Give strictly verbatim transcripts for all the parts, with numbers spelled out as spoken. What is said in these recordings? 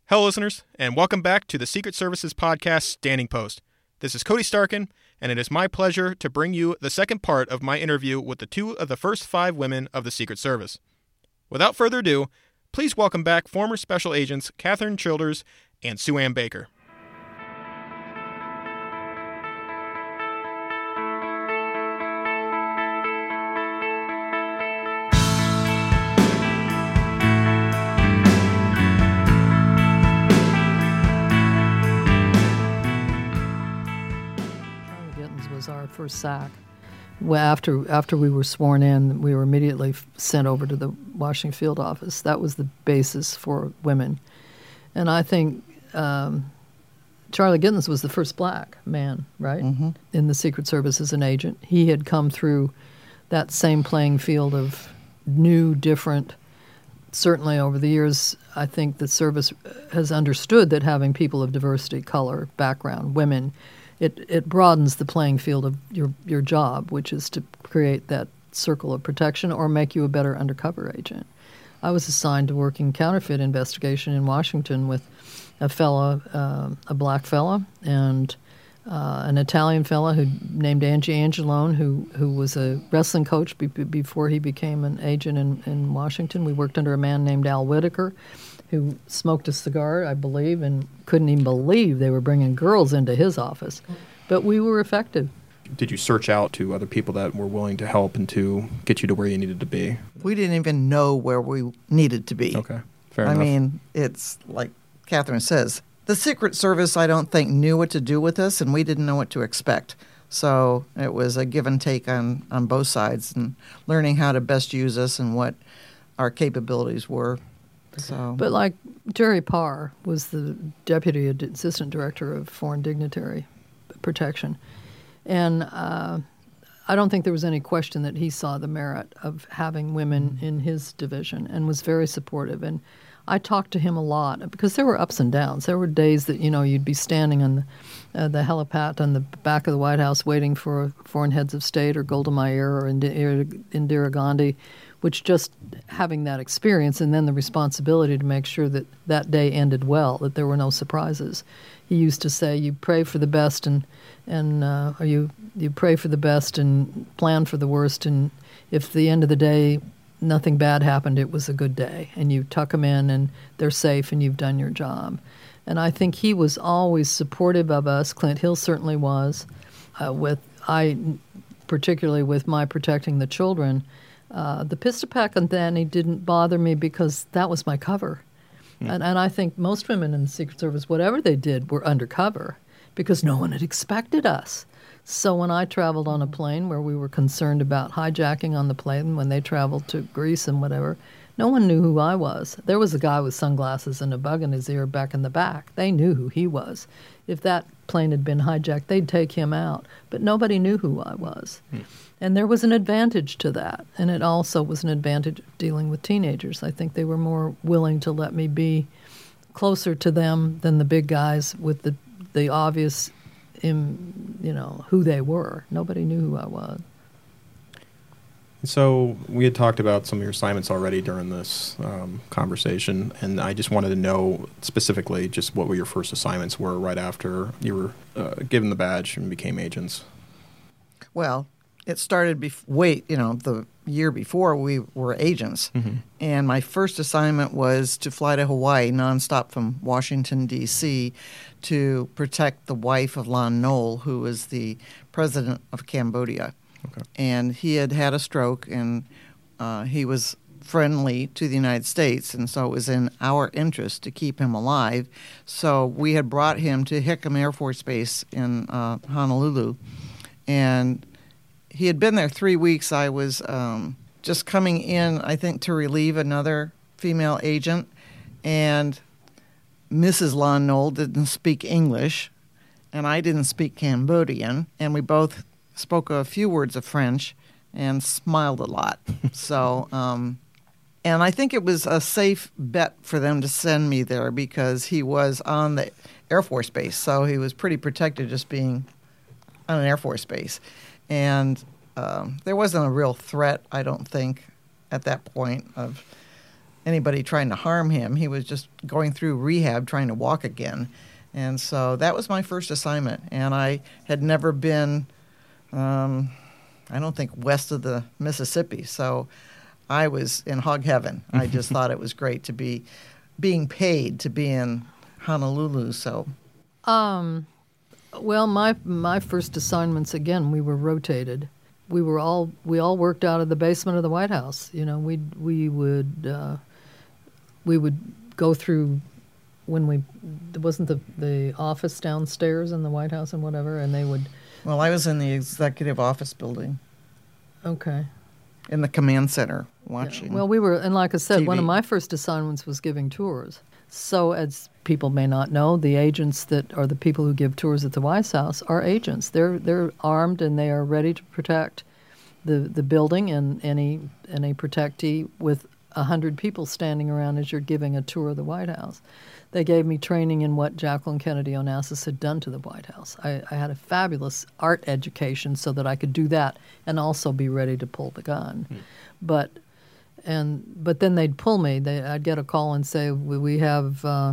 Hello, listeners, and welcome back to the Secret Service's podcast, Standing Post. This is Cody Starkin, and it is my pleasure to bring you the second part of my interview with the two of the first five women of the Secret Service. Without further ado, please welcome back former Special Agents Catherine Childers and Sue Ann Baker. Our first S A C. Well, after after we were sworn in, we were immediately sent over to the Washington field office. That was the basis for women. And I think um, Charlie Gittens was the first black man, right, mm-hmm. in the Secret Service as an agent. He had come through that same playing field of new, different. Certainly over the years, I think the service has understood that having people of diversity, color, background, women, It it broadens the playing field of your your job, which is to create that circle of protection or make you a better undercover agent. I was assigned to work in counterfeit investigation in Washington with a fella, uh, a black fella, and uh, an Italian fella who named Angie Angelone, who who was a wrestling coach be- before he became an agent in, in Washington. We worked under a man named Al Whitaker, who smoked a cigar, I believe, and couldn't even believe they were bringing girls into his office. But we were effective. Did you search out to other people that were willing to help and to get you to where you needed to be? We didn't even know where we needed to be. Okay, fair I enough. I mean, it's like Catherine says, the Secret Service, I don't think, knew what to do with us, and we didn't know what to expect. So it was a give and take on, on both sides and learning how to best use us and what our capabilities were. So. But like Jerry Parr was the deputy assistant director of foreign dignitary protection, and uh, I don't think there was any question that he saw the merit of having women in his division and was very supportive. And I talked to him a lot because there were ups and downs. There were days that, you know, you'd be standing on the, uh, the helipad on the back of the White House waiting for foreign heads of state or Golda Meir or Indira, Indira Gandhi, which just having that experience and then the responsibility to make sure that that day ended well, that there were no surprises. He used to say, you pray for the best and, and uh, or you, you pray for the best and plan for the worst, and if at the end of the day nothing bad happened, it was a good day. And you tuck them in and they're safe and you've done your job. And I think he was always supportive of us. Clint Hill certainly was, uh, with I, particularly with my protecting the children. Uh, the pistol pack on Danny didn't bother me because that was my cover. Mm. And, and I think most women in the Secret Service, whatever they did, were undercover because no one had expected us. So when I traveled on a plane where we were concerned about hijacking on the plane, when they traveled to Greece and whatever, no one knew who I was. There was a guy with sunglasses and a bug in his ear back in the back. They knew who he was. If that plane had been hijacked, they'd take him out. But nobody knew who I was. Mm. And there was an advantage to that. And it also was an advantage of dealing with teenagers. I think they were more willing to let me be closer to them than the big guys with the the obvious, in, you know, who they were. Nobody knew who I was. So we had talked about some of your assignments already during this um, conversation, and I just wanted to know specifically just what were your first assignments were right after you were uh, given the badge and became agents. Well, it started bef- wait, you know, the year before we were agents, mm-hmm. and my first assignment was to fly to Hawaii nonstop from Washington, D C to protect the wife of Lon Nol, who was the president of Cambodia. Okay. And he had had a stroke, and uh, he was friendly to the United States, and so it was in our interest to keep him alive. So we had brought him to Hickam Air Force Base in uh, Honolulu, and he had been there three weeks. I was um, just coming in, I think, to relieve another female agent, and Missus Lon Nol didn't speak English, and I didn't speak Cambodian, and we both spoke a few words of French and smiled a lot. So, um, and I think it was a safe bet for them to send me there because he was on the Air Force Base, so he was pretty protected just being on an Air Force Base. And um, there wasn't a real threat, I don't think, at that point of anybody trying to harm him. He was just going through rehab, trying to walk again. And so that was my first assignment. And I had never been, um, I don't think, west of the Mississippi. So I was in hog heaven. I just thought it was great to be being paid to be in Honolulu. So, um, well, my my first assignments, again, we were rotated. We were all we all worked out of the basement of the White House. You know, we we would uh, we would go through when we there wasn't the the office downstairs in the White House and whatever, and they would. Well, I was in the executive office building. Okay. In the command center watching. Yeah. Well, we were, and like I said, T V. one of my first assignments was giving tours. So, as people may not know, the agents that are the people who give tours at the White House are agents. They're they're armed and they are ready to protect the the building and any any protectee with a hundred people standing around as you're giving a tour of the White House. They gave me training in what Jacqueline Kennedy Onassis had done to the White House. I, I had a fabulous art education so that I could do that and also be ready to pull the gun. Hmm. But and but then they'd pull me. They, I'd get a call and say, we, we have uh,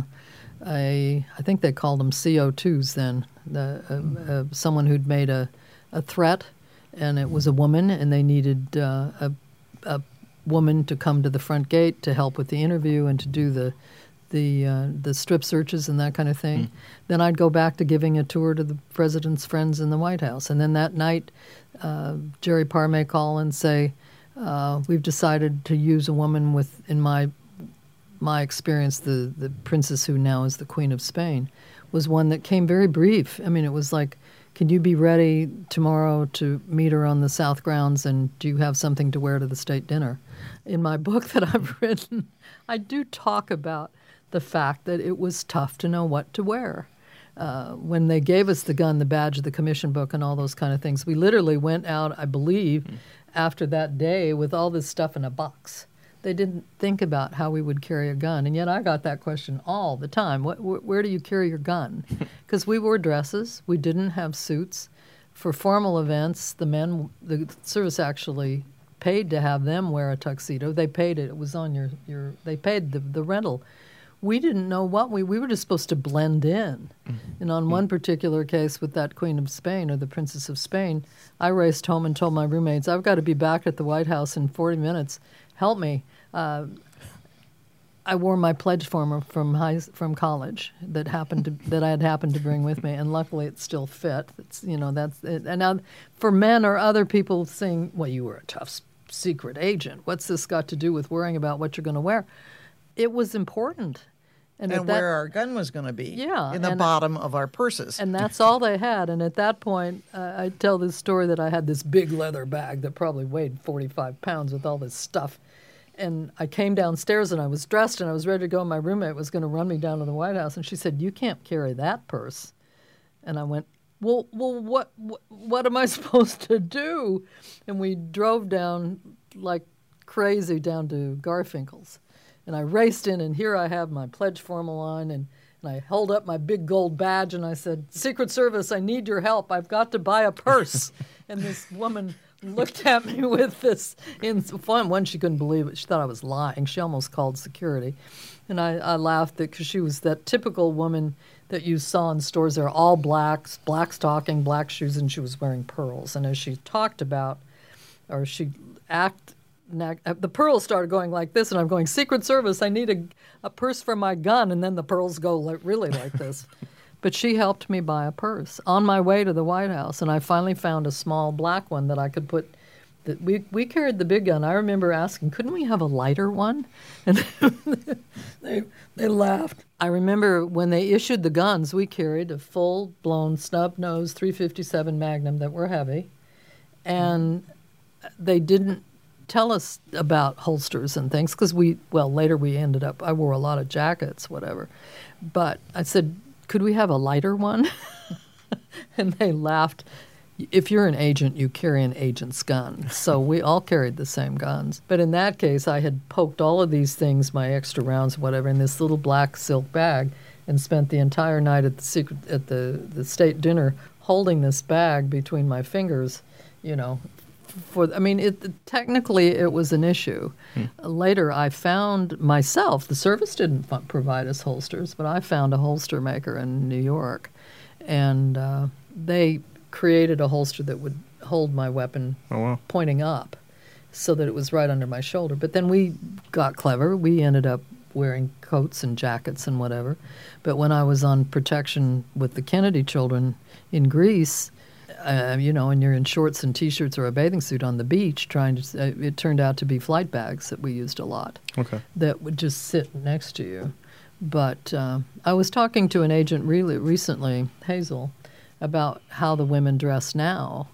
a, I think they called them C O twos then, the, uh, uh, someone who'd made a, a threat, and it was a woman, and they needed uh, a, a woman to come to the front gate to help with the interview and to do the the uh, the strip searches and that kind of thing. Mm. Then I'd go back to giving a tour to the president's friends in the White House. And then that night, uh, Jerry Parr may call and say, uh, we've decided to use a woman with, in my my experience, the, the princess who now is the Queen of Spain, was one that came very brief. I mean, it was like, can you be ready tomorrow to meet her on the South grounds, and do you have something to wear to the state dinner? In my book that I've written, I do talk about the fact that it was tough to know what to wear. Uh, when they gave us the gun, the badge, the commission book, and all those kind of things, we literally went out, I believe, mm. after that day with all this stuff in a box. They didn't think about how we would carry a gun. And yet I got that question all the time. What, wh- where do you carry your gun? Because we wore dresses. We didn't have suits. For formal events, the men, the service actually paid to have them wear a tuxedo. They paid it. It was on your, your they paid the, the rental. We didn't know what we, we were just supposed to blend in. Mm-hmm. And on mm-hmm. one particular case with that Queen of Spain, or the Princess of Spain, I raced home and told my roommates, I've got to be back at the White House in forty minutes. Help me. Uh, I wore my pledge form from high, from college that happened to, that I had happened to bring with me, and luckily it still fit. It's, you know, that's it. And now for men or other people saying, well, you were a tough secret agent. What's this got to do with worrying about what you're going to wear? It was important. And, and that, where our gun was going to be, yeah, in the and, bottom of our purses. And that's all they had. And at that point, uh, I tell this story that I had this big leather bag that probably weighed forty-five pounds with all this stuff. And I came downstairs and I was dressed and I was ready to go. My roommate was going to run me down to the White House. And she said, you can't carry that purse. And I went, well, well, what, what, what am I supposed to do? And we drove down like crazy down to Garfinkel's. And I raced in, and here I have my pledge formal on, and, and I held up my big gold badge, and I said, Secret Service, I need your help. I've got to buy a purse. And this woman looked at me with this in fun. One, she couldn't believe it. She thought I was lying. She almost called security. And I, I laughed because she was that typical woman that you saw in stores. They're all blacks, black stocking, black shoes, and she was wearing pearls. And as she talked about, or she acted, the pearls started going like this, and I'm going, Secret Service, I need a, a purse for my gun, and then the pearls go like, really like this. But she helped me buy a purse on my way to the White House, and I finally found a small black one that I could put. That we we carried the big gun. I remember asking, couldn't we have a lighter one? And they they laughed. I remember when they issued the guns, we carried a full-blown snub-nosed three fifty-seven Magnum that were heavy, and they didn't tell us about holsters and things because we, well, later we ended up, I wore a lot of jackets, whatever. But I said, could we have a lighter one? And they laughed. If you're an agent, you carry an agent's gun. So we all carried the same guns. But in that case, I had poked all of these things, my extra rounds, whatever, in this little black silk bag and spent the entire night at the secret, at the, the state dinner holding this bag between my fingers, you know, for, I mean, it, technically it was an issue. Hmm. Later, I found myself, the service didn't f- provide us holsters, but I found a holster maker in New York, and uh, they created a holster that would hold my weapon oh, wow. pointing up so that it was right under my shoulder. But then we got clever. We ended up wearing coats and jackets and whatever. But when I was on protection with the Kennedy children in Greece, uh, you know, and you're in shorts and T-shirts or a bathing suit on the beach trying to, uh, it turned out to be flight bags that we used a lot. Okay. That would just sit next to you. But uh, I was talking to an agent really recently, Hazel, about how the women dress now.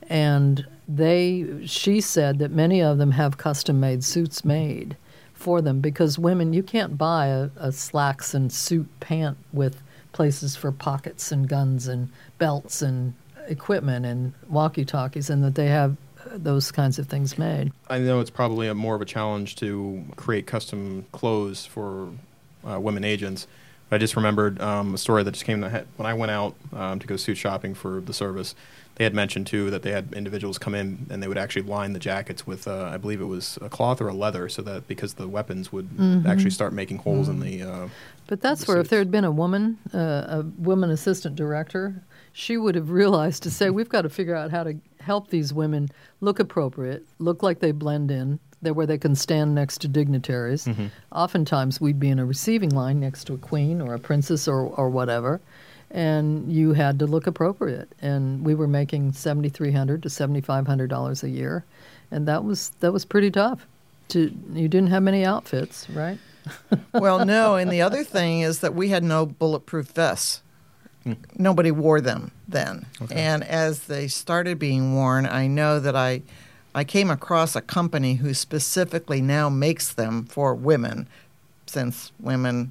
And they, she said that many of them have custom-made suits made for them because women, you can't buy a, a slacks and suit pant with places for pockets and guns and belts and equipment and walkie-talkies, and that they have those kinds of things made. I know it's probably a more of a challenge to create custom clothes for uh, women agents. But I just remembered um, a story that just came to my head. When I went out um, to go suit shopping for the service, they had mentioned, too, that they had individuals come in and they would actually line the jackets with, uh, I believe it was a cloth or a leather, so that because the weapons would mm-hmm. actually start making holes mm-hmm. in the uh, But that's the where suits. If there had been a woman, uh, a woman assistant director, she would have realized to say, we've got to figure out how to help these women look appropriate, look like they blend in, they're where they can stand next to dignitaries. Mm-hmm. Oftentimes we'd be in a receiving line next to a queen or a princess or, or whatever, and you had to look appropriate. And we were making seven thousand three hundred dollars to seven thousand five hundred dollars a year, and that was that was pretty tough. To, you didn't have many outfits, right? Well, no, and the other thing is that we had no bulletproof vests. Mm. Nobody wore them then. Okay. And as they started being worn, I know that I... I came across a company who specifically now makes them for women, since women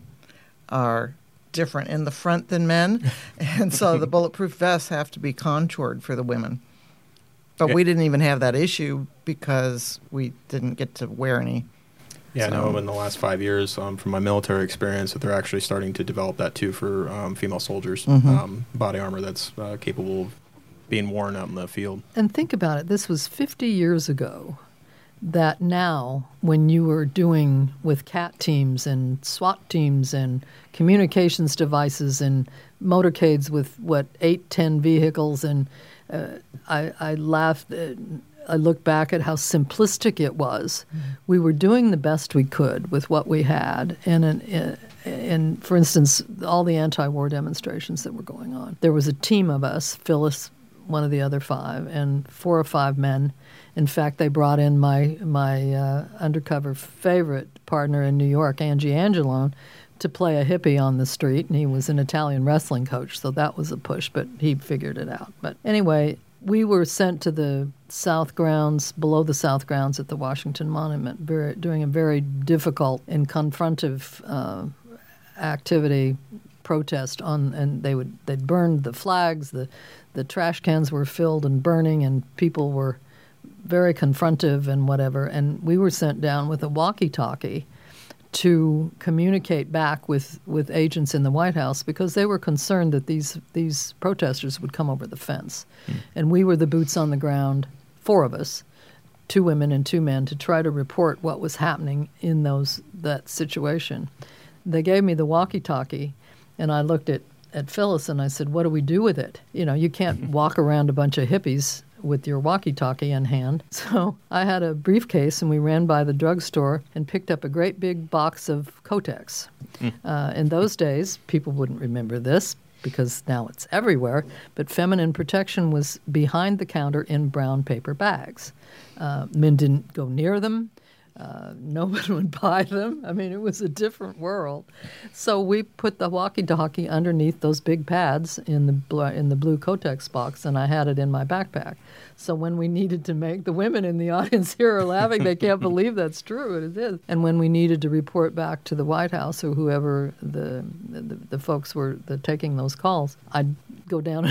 are different in the front than men. And so the bulletproof vests have to be contoured for the women. But yeah. we didn't even have that issue because we didn't get to wear any. Yeah, so. I know in the last five years, um, from my military experience, that they're actually starting to develop that, too, for um, female soldiers, mm-hmm. um, body armor that's uh, capable of being worn out in the field. And think about it. This was fifty years ago that now when you were doing with CAT teams and SWAT teams and communications devices and motorcades with, what, eight, ten vehicles, and uh, I, I laughed. Uh, I look back at how simplistic it was. Mm-hmm. We were doing the best we could with what we had. And, in, in, for instance, all the anti-war demonstrations that were going on, there was a team of us, Phyllis, one of the other five, and four or five men. In fact, they brought in my my uh, undercover favorite partner in New York, Angie Angelone, to play a hippie on the street, and he was an Italian wrestling coach, so that was a push, but he figured it out. But anyway, we were sent to the South Grounds, below the South Grounds at the Washington Monument, very, doing a very difficult and confrontive uh, activity, protest on, and they would they'd burned the flags, the the trash cans were filled and burning, and people were very confrontive and whatever. And we were sent down with a walkie-talkie to communicate back with, with agents in the White House because they were concerned that these these protesters would come over the fence. Mm. And we were the boots on the ground, four of us, two women and two men, to try to report what was happening in those that situation. They gave me the walkie-talkie, and I looked at, at Phyllis and I said, what do we do with it? You know, you can't walk around a bunch of hippies with your walkie-talkie in hand. So I had a briefcase, and we ran by the drugstore and picked up a great big box of Kotex. Mm. Uh, in those days, people wouldn't remember this because now it's everywhere, but feminine protection was behind the counter in brown paper bags. Uh, men didn't go near them. Uh, nobody would buy them. I mean, it was a different world. So we put the walkie-talkie underneath those big pads in the bl- in the blue Kotex box, and I had it in my backpack. So when we needed to make, the women in the audience here are laughing. They can't believe that's true. It is. And when we needed to report back to the White House or whoever the the, the folks were the, taking those calls, I'd go down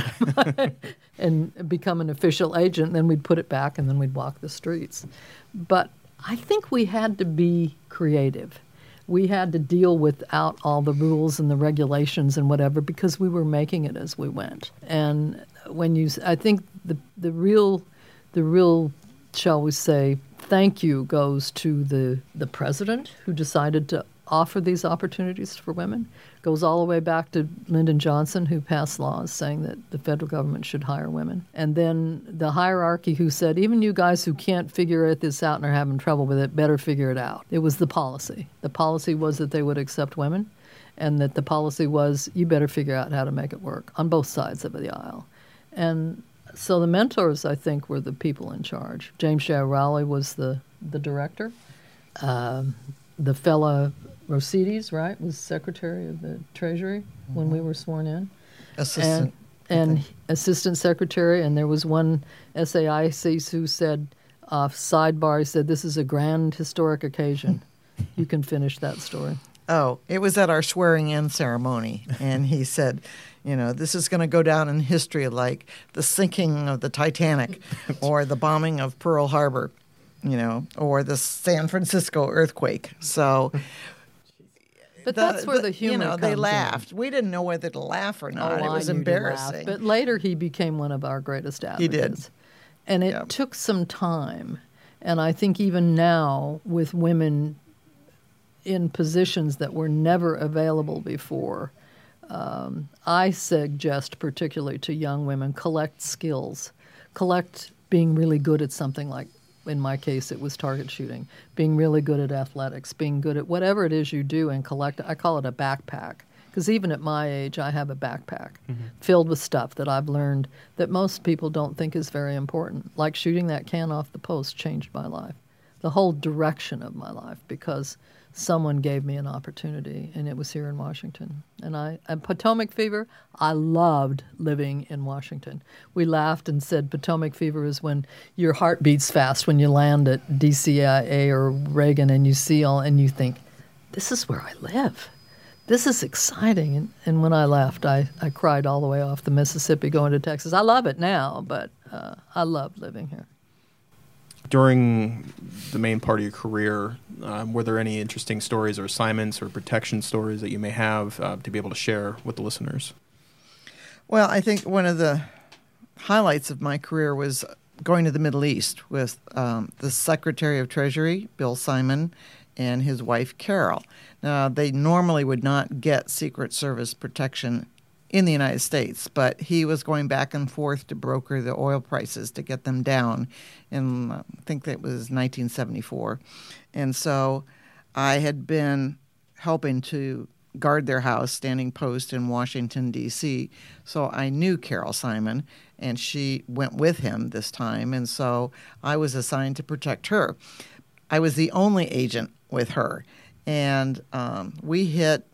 and become an official agent. And then we'd put it back, and then we'd walk the streets. But I think we had to be creative. We had to deal without all the rules and the regulations and whatever because we were making it as we went. And when you, I think the the real, the real shall we say, thank you goes to the, the president who decided to offer these opportunities for women. Goes all the way back to Lyndon Johnson, who passed laws saying that the federal government should hire women. And then the hierarchy who said, even you guys who can't figure this out and are having trouble with it, better figure it out. It was the policy. The policy was that they would accept women, and that the policy was, you better figure out how to make it work on both sides of the aisle. And so the mentors, I think, were the people in charge. James J. Rowley was the, the director. Um, the fella Rosides, right, was Secretary of the Treasury mm-hmm. when we were sworn in. Assistant. And, and Assistant Secretary. And there was one S A I C who said, uh, sidebar, he said, this is a grand historic occasion. You can finish that story. Oh, it was at our swearing-in ceremony, and he said, you know, this is going to go down in history like the sinking of the Titanic or the bombing of Pearl Harbor, you know, or the San Francisco earthquake. So, but the, that's where the humor you know, comes they laughed. in. We didn't know whether to laugh or not. Oh, it was I knew to embarrassing. laugh. But later he became one of our greatest advocates. He did. And it Yep. took some time. And I think even now with women in positions that were never available before, um, I suggest particularly to young women, collect skills. Collect being really good at something like, in my case, it was target shooting, being really good at athletics, being good at whatever it is you do, and collect, I call it a backpack. Because even at my age, I have a backpack mm-hmm. filled with stuff that I've learned that most people don't think is very important. Like shooting that can off the post changed my life, the whole direction of my life, because someone gave me an opportunity, and it was here in Washington. And I, at Potomac Fever, I loved living in Washington. We laughed and said Potomac Fever is when your heart beats fast when you land at D C I A or Reagan and you see all, and you think, this is where I live. This is exciting. And, and when I left, I, I cried all the way off the Mississippi going to Texas. I love it now, but uh, I love living here. During the main part of your career, um, were there any interesting stories or assignments or protection stories that you may have uh, to be able to share with the listeners? Well, I think one of the highlights of my career was going to the Middle East with um, the Secretary of Treasury, Bill Simon, and his wife, Carol. Now, they normally would not get Secret Service protection in the United States, but he was going back and forth to broker the oil prices to get them down in, I think that was nineteen seventy-four. And so I had been helping to guard their house, standing post in Washington, D C, so I knew Carol Simon, and she went with him this time, and so I was assigned to protect her. I was the only agent with her, and um, we hit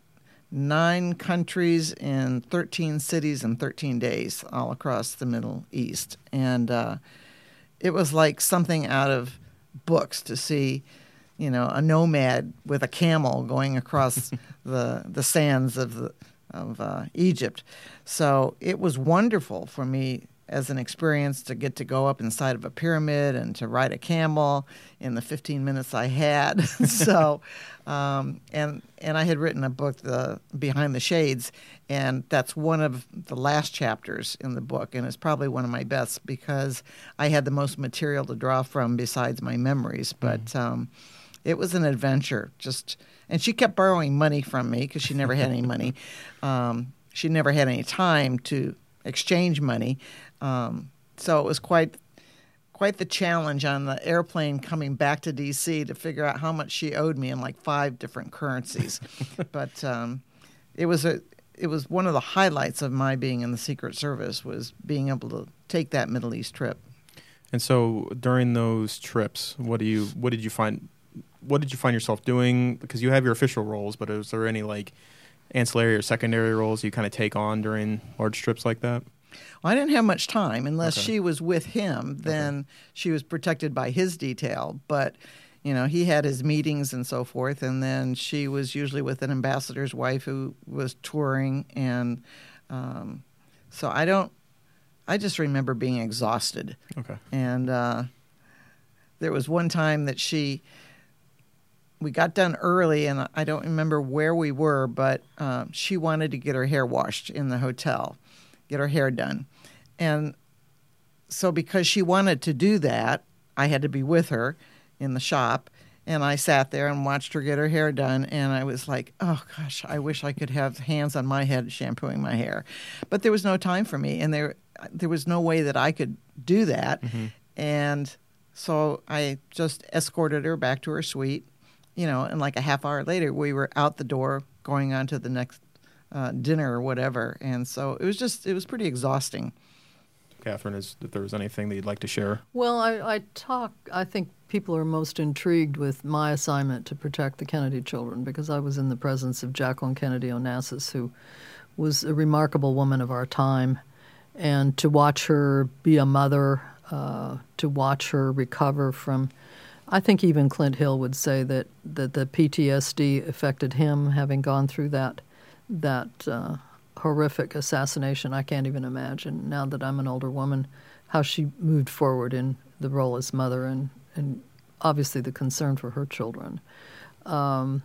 nine countries in thirteen cities in thirteen days all across the Middle East. And uh, it was like something out of books to see, you know, a nomad with a camel going across the the sands of the, of uh, Egypt. So it was wonderful for me as an experience to get to go up inside of a pyramid and to ride a camel in the fifteen minutes I had. so, um, and and I had written a book, the Behind the Shades, and that's one of the last chapters in the book, and it's probably one of my best because I had the most material to draw from besides my memories. But mm. um, it was an adventure. Just and she kept borrowing money from me because she never had any money. Um, she never had any time to exchange money. Um, so it was quite quite the challenge on the airplane coming back to D C to figure out how much she owed me in like five different currencies. But um, it was a it was one of the highlights of my being in the Secret Service was being able to take that Middle East trip. And so during those trips, what do you what did you find what did you find yourself doing? Because you have your official roles, but is there any like ancillary or secondary roles you kind of take on during large trips like that? Well, I didn't have much time unless okay. she was with him. Then okay. she was protected by his detail. But, you know, he had his meetings and so forth. And then she was usually with an ambassador's wife who was touring. And um, so I don't, I just remember being exhausted. Okay. And uh, there was one time that she, we got done early, and I don't remember where we were, but uh, she wanted to get her hair washed in the hotel. Get her hair done. And so because she wanted to do that, I had to be with her in the shop. And I sat there and watched her get her hair done, and I was like, oh, gosh, I wish I could have hands on my head shampooing my hair. But there was no time for me, and there there was no way that I could do that. Mm-hmm. And so I just escorted her back to her suite, you know, and like a half hour later, we were out the door going on to the next uh, dinner or whatever. And so it was just, it was pretty exhausting. Catherine, is, if there was anything that you'd like to share? Well, I, I talk, I think people are most intrigued with my assignment to protect the Kennedy children because I was in the presence of Jacqueline Kennedy Onassis, who was a remarkable woman of our time. And to watch her be a mother, uh, to watch her recover from, I think even Clint Hill would say that, that the P T S D affected him, having gone through that that uh, horrific assassination. I can't even imagine, now that I'm an older woman, how she moved forward in the role as mother and, and obviously the concern for her children. Um,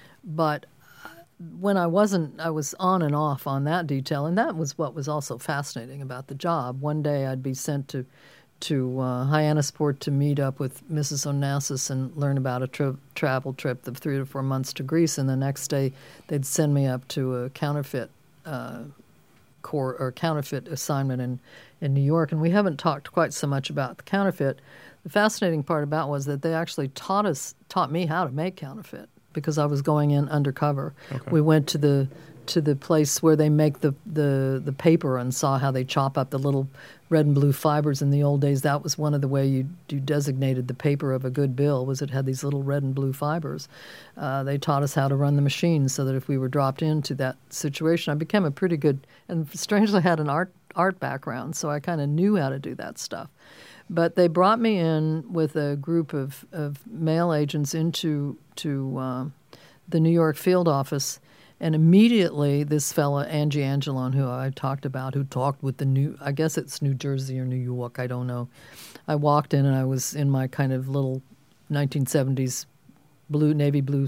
but when I wasn't, I was on and off on that detail, and that was what was also fascinating about the job. One day I'd be sent to to uh, Hyannisport to meet up with Missus Onassis and learn about a tri- travel trip of three to four months to Greece, and the next day they'd send me up to a counterfeit uh, core or counterfeit assignment in, in New York. And we haven't talked quite so much about the counterfeit. The fascinating part about it was that they actually taught us, taught me how to make counterfeit, because I was going in undercover. Okay. We went to the to the place where they make the, the, the paper and saw how they chop up the little red and blue fibers in the old days. That was one of the way you, you designated the paper of a good bill, was it had these little red and blue fibers. Uh, they taught us how to run the machine so that if we were dropped into that situation, I became a pretty good, and strangely had an art art background, so I kind of knew how to do that stuff. But they brought me in with a group of, of male agents into to uh, the New York field office, and immediately this fella, Angie Angelone, who I talked about, who talked with the new, I guess it's New Jersey or New York, I don't know. I walked in and I was in my kind of little nineteen seventies blue, navy blue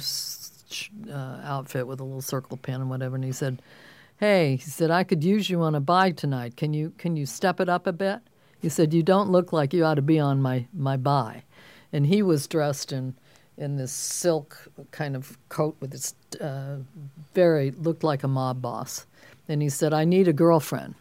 uh, outfit with a little circle pin and whatever, and he said, hey, he said, I could use you on a buy tonight. Can you can you step it up a bit? He said, you don't look like you ought to be on my, my buy. And he was dressed in in this silk kind of coat with this uh, very, looked like a mob boss. And he said, I need a girlfriend.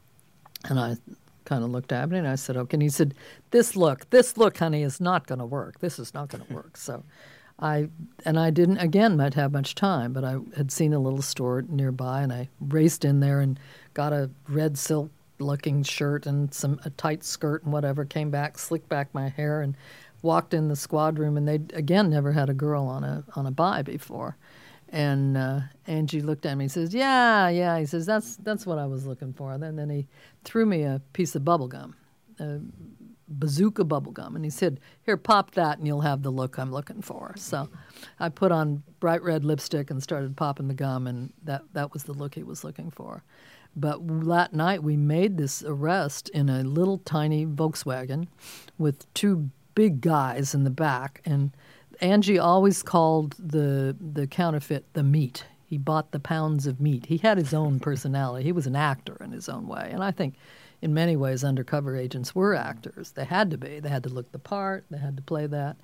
And I kind of looked at him and I said, okay. And he said, this look, this look, honey, is not going to work. This is not going to work. So I, and I didn't, again, might have much time, but I had seen a little store nearby and I raced in there and got a red silk looking shirt and some a tight skirt and whatever, came back, slicked back my hair and walked in the squad room, and they again never had a girl on a on a buy before. And uh, Angie looked at me and says, yeah, yeah. He says, that's that's what I was looking for. And then, then he threw me a piece of bubble gum, a bazooka bubble gum, and he said, here, pop that and you'll have the look I'm looking for. So I put on bright red lipstick and started popping the gum, and that, that was the look he was looking for. But that night we made this arrest in a little tiny Volkswagen with two big guys in the back, and Angie always called the the counterfeit the meat. He bought the pounds of meat. He had his own personality. He was an actor in his own way, and I think in many ways undercover agents were actors. They had to be. They had to look the part. They had to play that.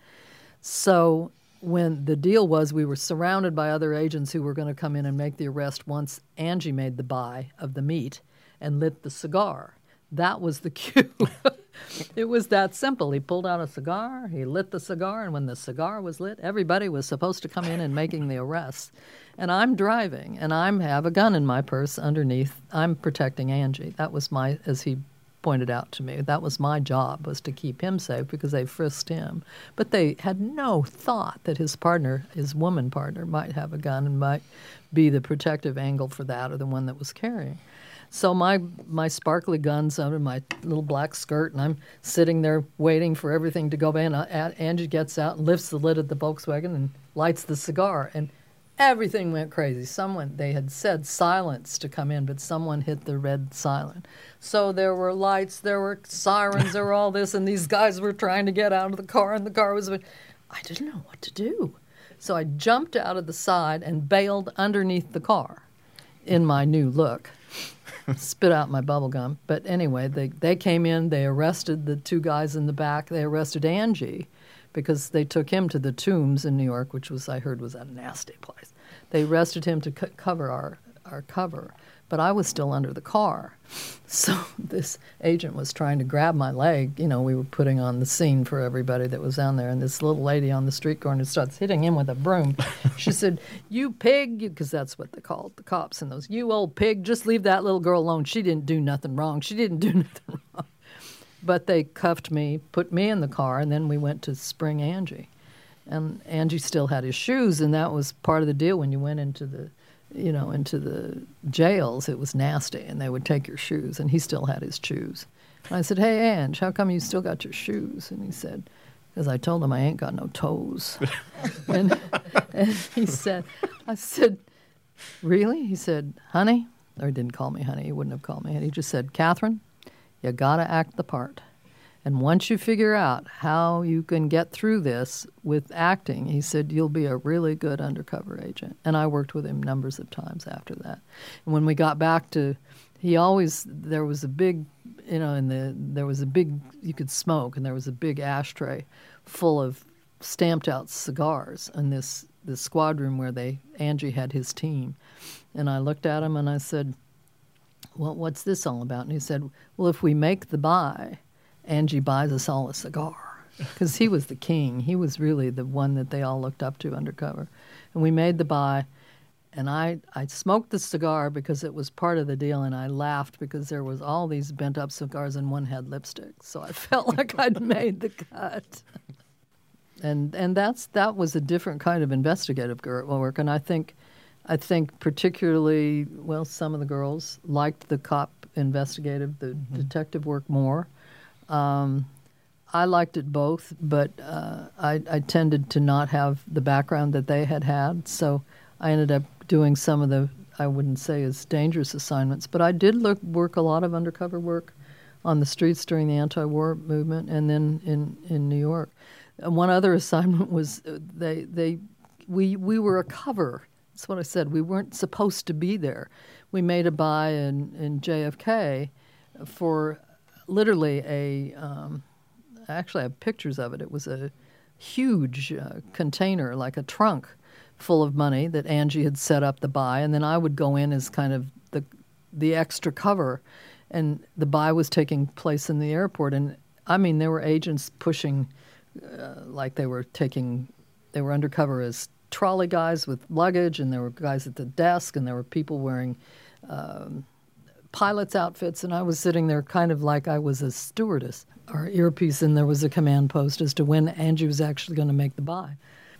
So when the deal was, we were surrounded by other agents who were going to come in and make the arrest once Angie made the buy of the meat and lit the cigar. That was the cue. It was that simple. He pulled out a cigar, he lit the cigar, and when the cigar was lit, everybody was supposed to come in and making the arrests. And I'm driving, and I have a gun in my purse underneath. I'm protecting Angie. That was my, as he pointed out to me, that was my job, was to keep him safe because they frisked him. But they had no thought that his partner, his woman partner, might have a gun and might be the protective angle for that or the one that was carrying. So my my sparkly gun's under my little black skirt, and I'm sitting there waiting for everything to go in. Angie gets out and lifts the lid of the Volkswagen and lights the cigar, and everything went crazy. Someone, they had said silence to come in, but someone hit the red silent. So there were lights, there were sirens, there were all this, and these guys were trying to get out of the car, and the car was... I didn't know what to do. So I jumped out of the side and bailed underneath the car in my new look. spit out my bubble gum. But anyway, they, they came in. They arrested the two guys in the back. They arrested Angie because they took him to the Tombs in New York, which was, I heard, was a nasty place. They arrested him to c- cover our, our cover. But I was still under the car. So this agent was trying to grab my leg. You know, we were putting on the scene for everybody that was down there. And this little lady on the street corner starts hitting him with a broom. She said, "You pig," because that's what they called the cops and those, "You old pig, just leave that little girl alone. She didn't do nothing wrong. She didn't do nothing wrong." But they cuffed me, put me in the car, and then we went to spring Angie. And Angie still had his shoes, and that was part of the deal when you went into the you know, into the jails. It was nasty, and they would take your shoes, and he still had his shoes. And I said, "Hey, Ange, how come you still got your shoes?" And he said, "Because I told him I ain't got no toes." and, and he said, I said, "Really?" He said, "Honey," or he didn't call me honey, he wouldn't have called me honey. He just said, "Catherine, you got to act the part. And once you figure out how you can get through this with acting," he said, "you'll be a really good undercover agent." And I worked with him numbers of times after that. And when we got back to, he always, there was a big, you know, in the, there was a big, you could smoke, and there was a big ashtray full of stamped out cigars in this, this squad room where they, Angie had his team. And I looked at him and I said, "Well, what's this all about?" And he said, "Well, if we make the buy, Angie buys us all a cigar," because he was the king. He was really the one that they all looked up to undercover. And we made the buy, and I, I smoked the cigar because it was part of the deal, and I laughed because there was all these bent-up cigars and one had lipstick. So I felt like I'd made the cut. And and that's that was a different kind of investigative work, and I think, I think particularly, well, some of the girls liked the cop investigative, the mm-hmm. detective work more. Um, I liked it both, but uh, I, I tended to not have the background that they had had, so I ended up doing some of the, I wouldn't say as dangerous assignments, but I did look, work a lot of undercover work on the streets during the anti-war movement and then in, in New York. And one other assignment was they they we we were a cover. That's what I said. We weren't supposed to be there. We made a buy in, in J F K for literally a, um, actually I have pictures of it. It was a huge uh, container, like a trunk, full of money that Angie had set up the buy, and then I would go in as kind of the the extra cover, and the buy was taking place in the airport. And I mean, there were agents pushing, uh, like they were taking, they were undercover as trolley guys with luggage, and there were guys at the desk, and there were people wearing um, pilot's outfits, and I was sitting there kind of like I was a stewardess. Our earpiece, and there was a command post as to when Angie was actually going to make the buy.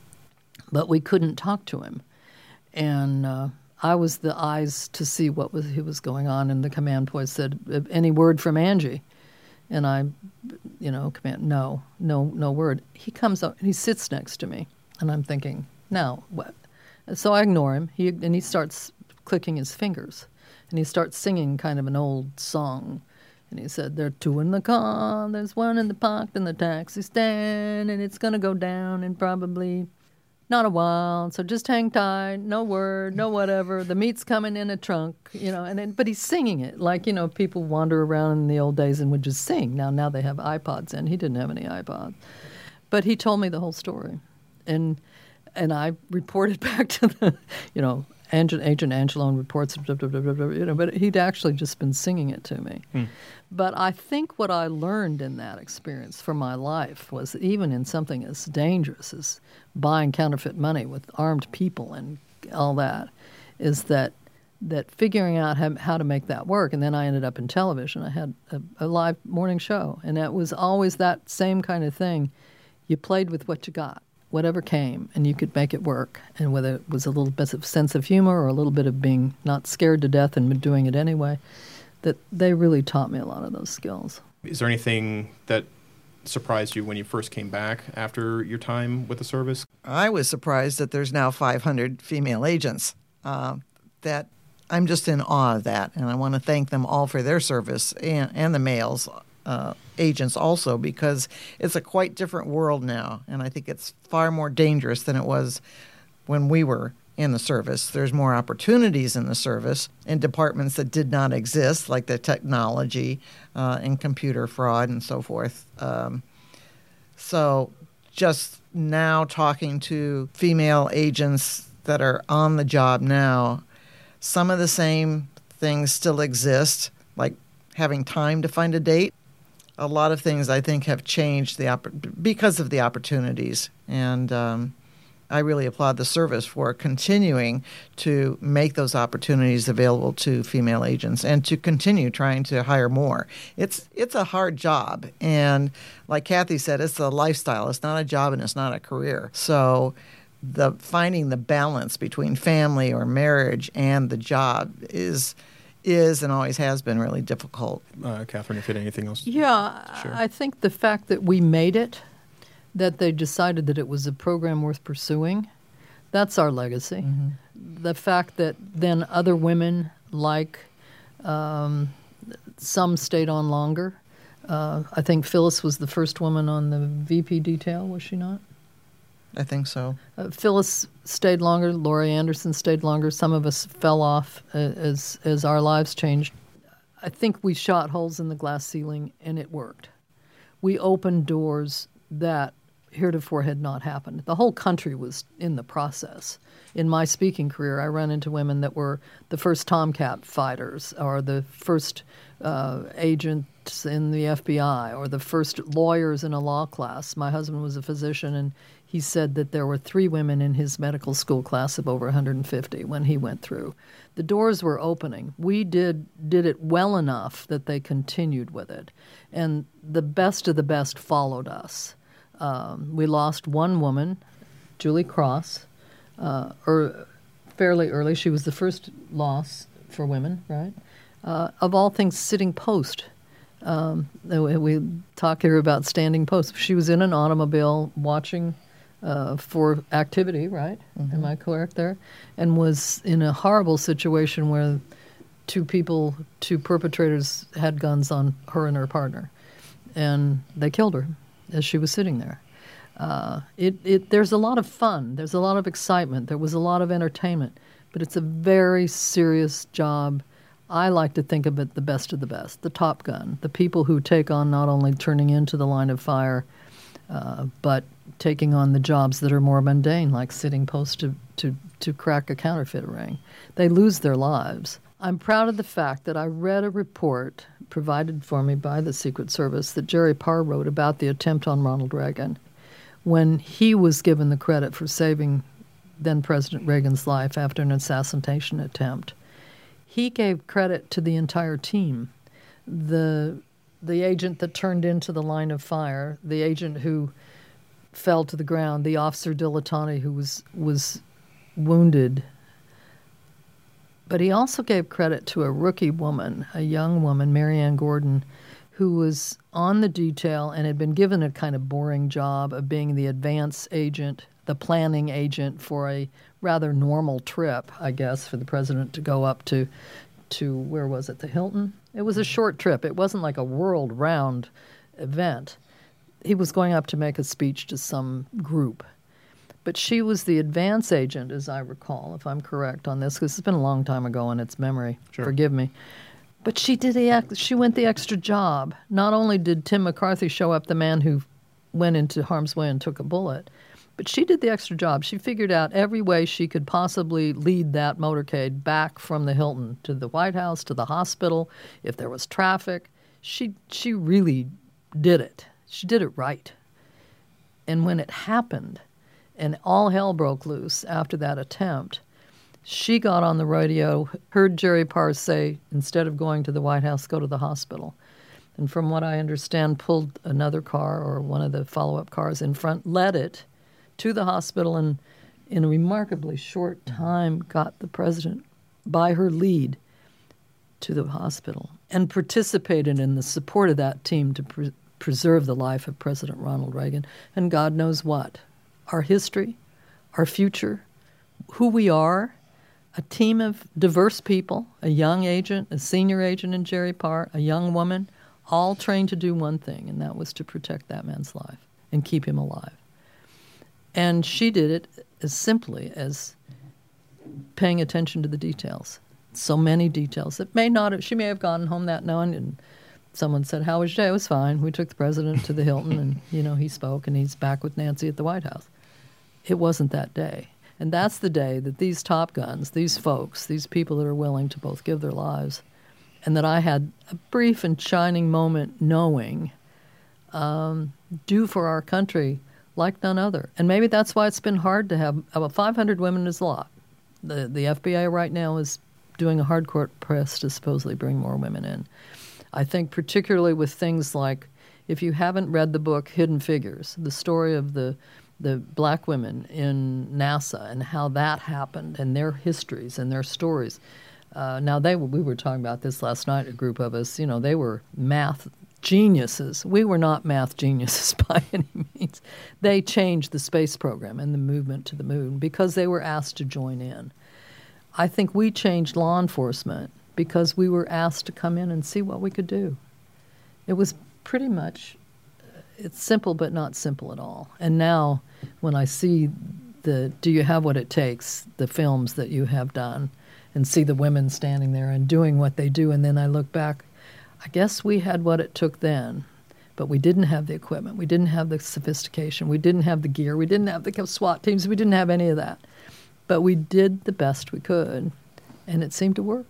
But we couldn't talk to him. And uh, I was the eyes to see what was he was going on, and the command post said, "Any word from Angie?" And I, you know, command, no, no, no word. He comes up, and he sits next to me, and I'm thinking, now what? And so I ignore him, he, and he starts clicking his fingers. And he starts singing kind of an old song. And he said, "There are two in the car, there's one in the parked in the taxi stand, and it's going to go down in probably not a while, so just hang tight, no word, no whatever. The meat's coming in a trunk," you know. And then, but he's singing it like, you know, people wander around in the old days and would just sing. Now, now they have iPods, and he didn't have any iPods. But he told me the whole story. And and I reported back to the, you know, Agent, Agent Angelone reports, blah, blah, blah, blah, blah, you know, but he'd actually just been singing it to me. Hmm. But I think what I learned in that experience for my life was that even in something as dangerous as buying counterfeit money with armed people and all that, is that that figuring out how, how to make that work. And then I ended up in television. I had a, a live morning show, and it was always that same kind of thing. You played with what you got. Whatever came, and you could make it work. And whether it was a little bit of sense of humor or a little bit of being not scared to death and doing it anyway, that they really taught me a lot of those skills. Is there anything that surprised you when you first came back after your time with the service? I was surprised that there's now five hundred female agents. Uh, that I'm just in awe of that, and I want to thank them all for their service, and, and the males. Uh, agents also, because it's a quite different world now, and I think it's far more dangerous than it was when we were in the service. There's more opportunities in the service in departments that did not exist, like the technology uh, and computer fraud and so forth. Um, so just now talking to female agents that are on the job now, some of the same things still exist, like having time to find a date. A lot of things I think have changed the opp- because of the opportunities, and um, I really applaud the service for continuing to make those opportunities available to female agents and to continue trying to hire more. It's it's a hard job, and like Kathy said, it's a lifestyle. It's not a job and it's not a career. So the finding the balance between family or marriage and the job is is and always has been really difficult. Uh, Catherine, if you had anything else? Yeah, Sure. I think the fact that we made it, that they decided that it was a program worth pursuing, that's our legacy. Mm-hmm. The fact that then other women, like um, some stayed on longer. Uh, I think Phyllis was the first woman on the V P detail, was she not? I think so. Uh, Phyllis stayed longer. Laurie Anderson stayed longer. Some of us fell off uh, as as our lives changed. I think we shot holes in the glass ceiling, and it worked. We opened doors that heretofore had not happened. The whole country was in the process. In my speaking career, I ran into women that were the first Tomcat fighters, or the first uh, agents in the F B I, or the first lawyers in a law class. My husband was a physician, and he said that there were three women in his medical school class of over one hundred fifty when he went through. The doors were opening. We did did it well enough that they continued with it. And the best of the best followed us. Um, we lost one woman, Julie Cross, uh, er, fairly early. She was the first loss for women, right? Uh, of all things, sitting post. Um, we talk here about standing post. She was in an automobile watching Uh, for activity, right? Mm-hmm. Am I correct there? And was in a horrible situation where two people, two perpetrators had guns on her and her partner, and they killed her as she was sitting there. Uh, it, it, there's a lot of fun. There's a lot of excitement. There was a lot of entertainment, but it's a very serious job. I like to think of it the best of the best, the Top Gun, the people who take on not only turning into the line of fire, uh, but taking on the jobs that are more mundane, like sitting post to, to, to crack a counterfeit ring. They lose their lives. I'm proud of the fact that I read a report provided for me by the Secret Service that Jerry Parr wrote about the attempt on Ronald Reagan when he was given the credit for saving then-President Reagan's life after an assassination attempt. He gave credit to the entire team. The, the agent that turned into the line of fire, the agent who fell to the ground, the officer Dilettante who was was wounded. But he also gave credit to a rookie woman, a young woman, Marianne Gordon, who was on the detail and had been given a kind of boring job of being the advance agent, the planning agent for a rather normal trip, I guess, for the president to go up to, to where was it, the Hilton? It was a short trip. It wasn't like a world-round event. He was going up to make a speech to some group. But she was the advance agent, as I recall, if I'm correct on this, because it's been a long time ago in its memory. Sure. Forgive me. But she did the ex- she went the extra job. Not only did Tim McCarthy show up, the man who went into harm's way and took a bullet, but she did the extra job. She figured out every way she could possibly lead that motorcade back from the Hilton to the White House, to the hospital, if there was traffic. She she really did it. She did it right. And when it happened, and all hell broke loose after that attempt, she got on the radio, heard Jerry Parr say, instead of going to the White House, go to the hospital. And from what I understand, pulled another car or one of the follow-up cars in front, led it to the hospital, and in a remarkably short time got the president, by her lead, to the hospital and participated in the support of that team to pre- preserve the life of President Ronald Reagan. And God knows what. Our history, our future, who we are, a team of diverse people, a young agent, a senior agent in Jerry Parr, a young woman, all trained to do one thing, and that was to protect that man's life and keep him alive. And she did it as simply as paying attention to the details. So many details. It may not have, she may have gone home that night and someone said, how was your day? It was fine. We took the president to the Hilton and, you know, he spoke and he's back with Nancy at the White House. It wasn't that day. And that's the day that these Top Guns, these folks, these people that are willing to both give their lives, and that I had a brief and shining moment knowing um, do for our country like none other. And maybe that's why it's been hard to have, about five hundred women is a lot. The, the F B I right now is doing a hardcore press to supposedly bring more women in. I think particularly with things like, if you haven't read the book Hidden Figures, the story of the the black women in NASA and how that happened and their histories and their stories. Uh, now, they we were talking about this last night, a group of us, you know, they were math geniuses. We were not math geniuses by any means. They changed the space program and the movement to the moon because they were asked to join in. I think we changed law enforcement because we were asked to come in and see what we could do. It was pretty much, it's simple but not simple at all. And now when I see the Do You Have What It Takes, the films that you have done, and see the women standing there and doing what they do, and then I look back, I guess we had what it took then, but we didn't have the equipment. We didn't have the sophistication. We didn't have the gear. We didn't have the SWAT teams. We didn't have any of that. But we did the best we could, and it seemed to work.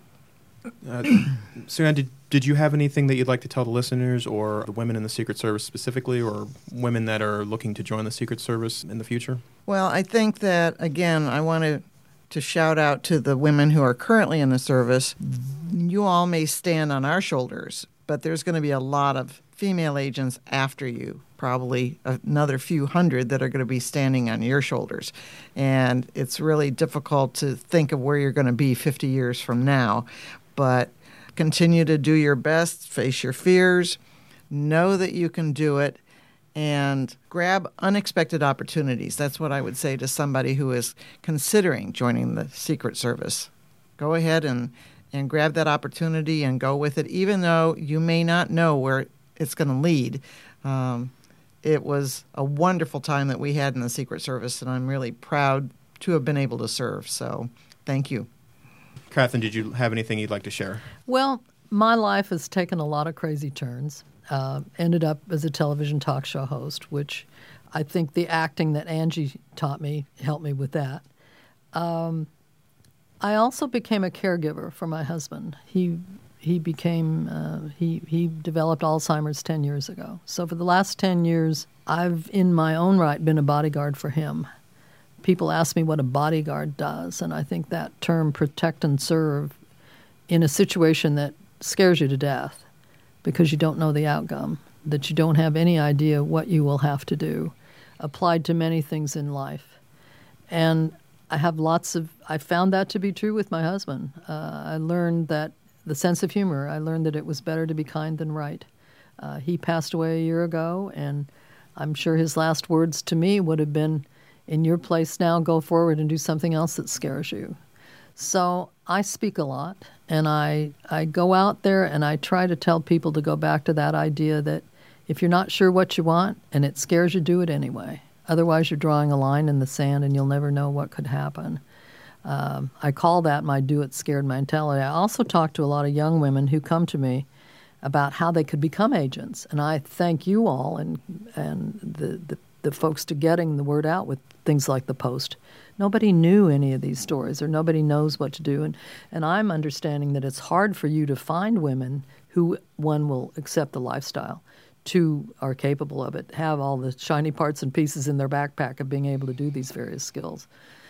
Uh, Sue-Ann, did, did you have anything that you'd like to tell the listeners or the women in the Secret Service specifically, or women that are looking to join the Secret Service in the future? Well, I think that, again, I want to, to shout out to the women who are currently in the service. You all may stand on our shoulders, but there's going to be a lot of female agents after you, probably another few hundred that are going to be standing on your shoulders. And it's really difficult to think of where you're going to be fifty years from now. But continue to do your best, face your fears, know that you can do it, and grab unexpected opportunities. That's what I would say to somebody who is considering joining the Secret Service. Go ahead and, and grab that opportunity and go with it, even though you may not know where it's going to lead. Um, it was a wonderful time that we had in the Secret Service, and I'm really proud to have been able to serve. So thank you. Catherine, did you have anything you'd like to share? Well, my life has taken a lot of crazy turns. Uh, ended up as a television talk show host, which I think the acting that Angie taught me helped me with that. Um, I also became a caregiver for my husband. He he became uh, he he developed Alzheimer's ten years ago. So for the last ten years, I've in my own right been a bodyguard for him. People ask me what a bodyguard does, and I think that term protect and serve in a situation that scares you to death because you don't know the outcome, that you don't have any idea what you will have to do, applied to many things in life. And I have lots of, I found that to be true with my husband. Uh, I learned that the sense of humor, I learned that it was better to be kind than right. Uh, he passed away a year ago, and I'm sure his last words to me would have been, in your place now, go forward and do something else that scares you. So I speak a lot, and I, I go out there and I try to tell people to go back to that idea that if you're not sure what you want and it scares you, do it anyway. Otherwise, you're drawing a line in the sand and you'll never know what could happen. Um, I call that my do it scared mentality. I also talk to a lot of young women who come to me about how they could become agents, and I thank you all and, and the, the the folks to getting the word out with things like the Post. Nobody knew any of these stories, or nobody knows what to do. And, and I'm understanding that it's hard for you to find women who, one, will accept the lifestyle, two, are capable of it, have all the shiny parts and pieces in their backpack of being able to do these various skills.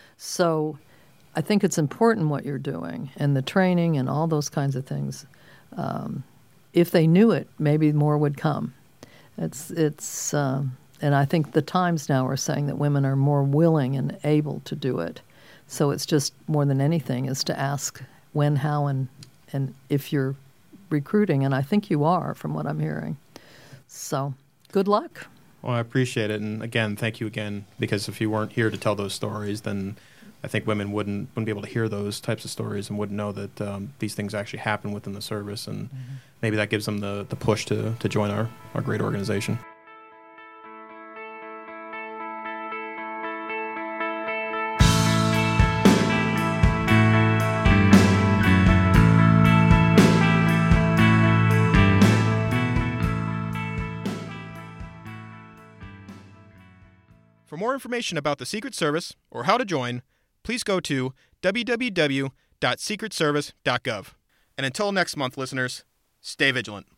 So I think it's important what you're doing, and the training and all those kinds of things. Um, if they knew it, maybe more would come. It's, it's, um, And I think the Times now are saying that women are more willing and able to do it. So it's just more than anything is to ask when, how, and and if you're recruiting. And I think you are, from what I'm hearing. So good luck. Well, I appreciate it. And again, thank you again, because if you weren't here to tell those stories, then I think women wouldn't wouldn't be able to hear those types of stories and wouldn't know that um, these things actually happen within the service. And mm-hmm. maybe that gives them the, the push to, to join our, our great organization. For more information about the Secret Service or how to join, please go to w w w dot secret service dot gov. And until next month, listeners, stay vigilant.